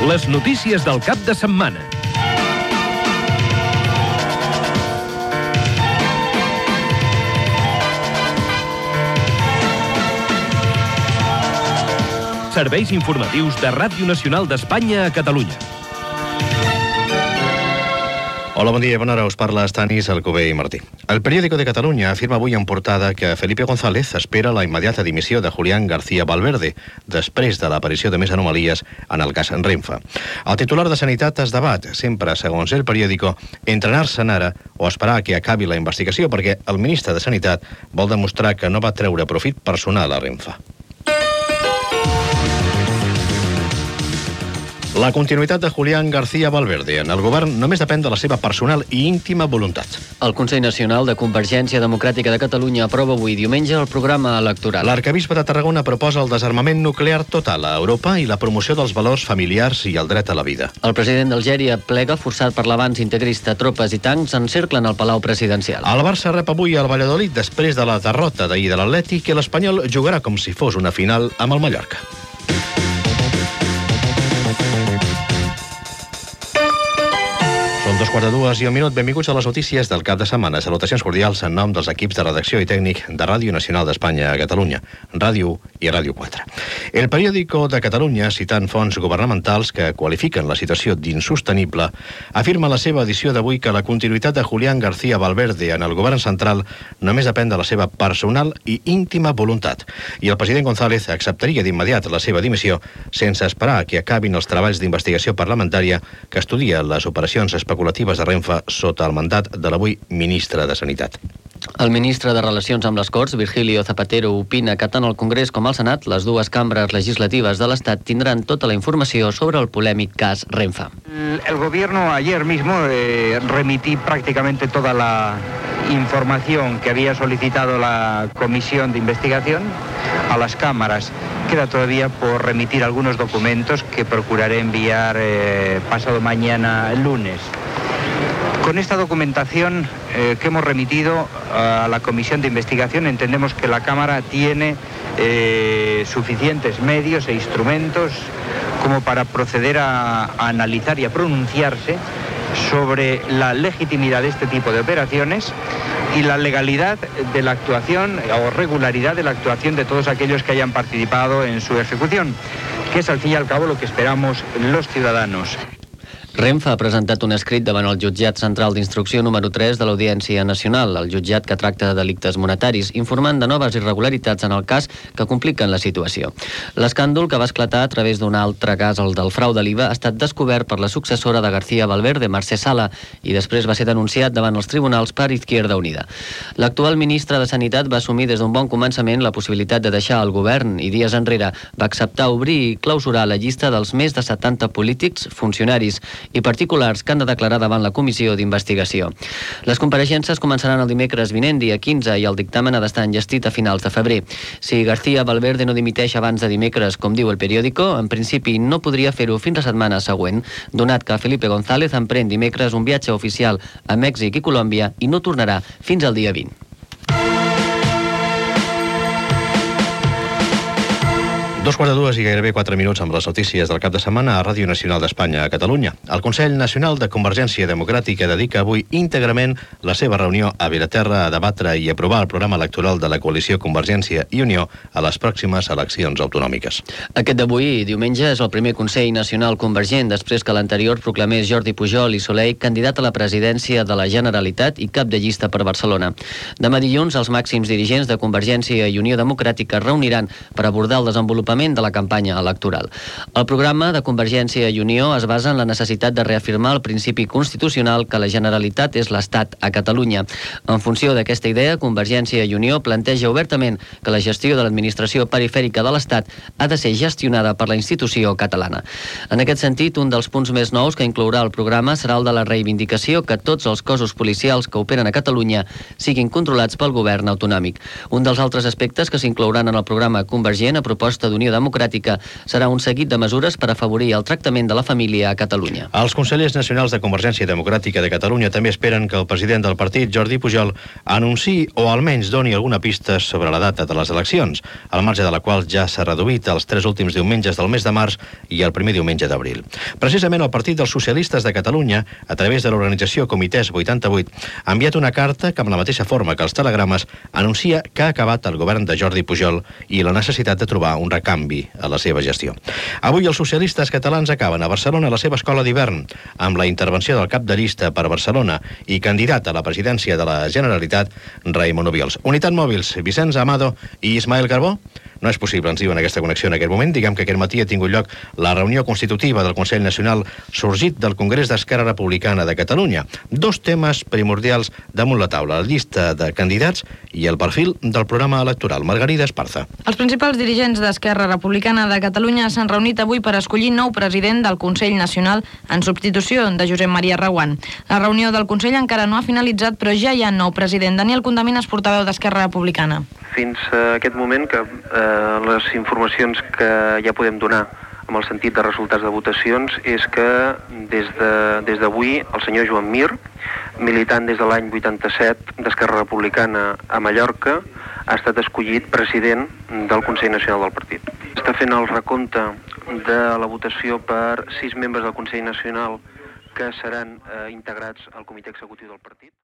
Les notícies del cap de setmana. Serveis informatius de Ràdio Nacional d'Espanya a Catalunya. Hola, bon dia i bona hora. Us parla Stanis Alcobé i Martí. El Periódico de Catalunya afirma avui en portada que Felipe González espera la immediata dimissió de Julián García Valverde després de l'aparició de més anomalies en el cas Renfe. El titular de Sanitat es debat, sempre segons el periòdico, entre anar-se'n ara o esperar que acabi la investigació, perquè el ministre de Sanitat vol demostrar que no va treure profit personal a Renfe. La continuïtat de Julián García Valverde en el govern només depèn de la seva personal i íntima voluntat. El Consell Nacional de Convergència Democràtica de Catalunya aprova avui diumenge el programa electoral. L'arquebisbe de Tarragona proposa el desarmament nuclear total a Europa i la promoció dels valors familiars i el dret a la vida. El president d'Algèria plega, forçat per l'avanç integrista, tropes i tancs encerclen el Palau Presidencial. El Barça rep avui el Valladolid després de la derrota d'ahir de l'Atlètic i l'Espanyol jugarà com si fos una final amb el Mallorca. Són 2:45 Benvinguts a les notícies del cap de setmana. Salutacions cordials en nom dels equips de redacció i tècnic de Ràdio Nacional d'Espanya a Catalunya, Ràdio 1 i Ràdio 4. El Periódico de Catalunya, citant fonts governamentals que qualifiquen la situació d'insostenible, afirma a la seva edició d'avui que la continuïtat de Julián García Valverde en el govern central només depèn de la seva personal i íntima voluntat. I el president González acceptaria d'immediat la seva dimissió sense esperar que acabin els treballs d'investigació parlamentària que estudia les operacions especulatives de Renfe sota el mandat de l'avui ministre de Sanitat. El ministre de Relacions amb les Corts, Virgilio Zapatero, opina que tant el Congrés com el Senat, les dues cambres legislatives de l'Estat, tindran tota la informació sobre el polèmic cas Renfe. El gobierno ayer mismo remití prácticamente toda la información que había solicitado la comisión de investigación a las cámaras. Queda todavía por remitir algunos documentos que procuraré enviar pasado mañana, el lunes. Con esta documentación que hemos remitido a la Comisión de Investigación, entendemos que la Cámara tiene suficientes medios e instrumentos como para proceder a analizar y a pronunciarse sobre la legitimidad de este tipo de operaciones y la legalidad de la actuación o regularidad de la actuación de todos aquellos que hayan participado en su ejecución, que es al fin y al cabo lo que esperamos los ciudadanos. Renfe ha presentat un escrit davant el Jutjat Central d'Instrucció número 3 de l'Audiència Nacional, el jutjat que tracta de delictes monetaris, informant de noves irregularitats en el cas que compliquen la situació. L'escàndol que va esclatar a través d'un altre cas, el del frau de l'IVA, ha estat descobert per la successora de García Valverde, Mercè Sala, i després va ser denunciat davant els tribunals per Izquierda Unida. L'actual ministre de Sanitat va assumir des d'un bon començament la possibilitat de deixar el govern i dies enrere va acceptar obrir i clausurar la llista dels més de 70 polítics, funcionaris i particulars que han de declarar davant la comissió d'investigació. Les compareixences començaran el dimecres vinent, dia 15, i el dictamen ha d'estar enllestit a finals de febrer. Si García Valverde no dimiteix abans de dimecres, com diu el periòdico, en principi no podria fer-ho fins la setmana següent, donat que Felipe González emprèn dimecres un viatge oficial a Mèxic i Colòmbia i no tornarà fins al dia 20. 2:42 i gairebé 4 minuts amb les notícies del cap de setmana a Ràdio Nacional d'Espanya a Catalunya. El Consell Nacional de Convergència Democràtica dedica avui íntegrament la seva reunió a Vilaterra a debatre i aprovar el programa electoral de la coalició Convergència i Unió a les pròximes eleccions autonòmiques. Aquest d'avui, diumenge, és el primer Consell Nacional Convergent després que l'anterior proclamés Jordi Pujol i Soler candidat a la presidència de la Generalitat i cap de llista per Barcelona. Demà dilluns, els màxims dirigents de Convergència i Unió Democràtica reuniran per abordar el desenvolupament de la campanya electoral. El programa de Convergència i Unió es basa en la necessitat de reafirmar el principi constitucional que la Generalitat és l'Estat a Catalunya. En funció d'aquesta idea, Convergència i Unió planteja obertament que la gestió de l'administració perifèrica de l'Estat ha de ser gestionada per la institució catalana. En aquest sentit, un dels punts més nous que inclourà el programa serà el de la reivindicació que tots els cossos policials que operen a Catalunya siguin controlats pel govern autonòmic. Un dels altres aspectes que s'inclouran en el programa Convergent a proposta d'Unió Unió Democràtica serà un seguit de mesures per afavorir el tractament de la família a Catalunya. Els consellers nacionals de Convergència Democràtica de Catalunya també esperen que el president del partit, Jordi Pujol, anunciï o almenys doni alguna pista sobre la data de les eleccions, al marge de la qual ja s'ha reduït els 3 últims diumenges del mes de març i el primer diumenge d'abril. Precisament el Partit dels Socialistes de Catalunya, a través de l'organització Comitès 88, ha enviat una carta que, amb la mateixa forma que els telegrames, anuncia que ha acabat el govern de Jordi Pujol i la necessitat de trobar un recanvi a la seva gestió. Avui els socialistes catalans acaben a Barcelona la seva escola d'hivern, amb la intervenció del cap de llista per Barcelona i candidat a la presidència de la Generalitat, Raimon Obiols. Unitat Mòbils, Vicenç Amado i Ismael Carbó. No és possible, ens diuen, aquesta connexió en aquest moment. Diguem que aquest matí ha tingut lloc la reunió constitutiva del Consell Nacional sorgit del Congrés d'Esquerra Republicana de Catalunya. 2 temes primordials damunt la taula, la llista de candidats i el perfil del programa electoral. Margarida Esparza. Els principals dirigents d'Esquerra Republicana de Catalunya s'han reunit avui per escollir nou president del Consell Nacional en substitució de Josep Maria Reguant. La reunió del Consell encara no ha finalitzat, però ja hi ha nou president. Daniel Condamines, portaveu d'Esquerra Republicana. Fins a aquest moment que les informacions que ja podem donar amb el sentit de resultats de votacions és que des d'avui el senyor Joan Mir, militant des de l'any 87 d'Esquerra Republicana a Mallorca, ha estat escollit president del Consell Nacional del partit. Està fent el recompte de la votació per 6 membres del Consell Nacional que seran integrats al comitè executiu del partit.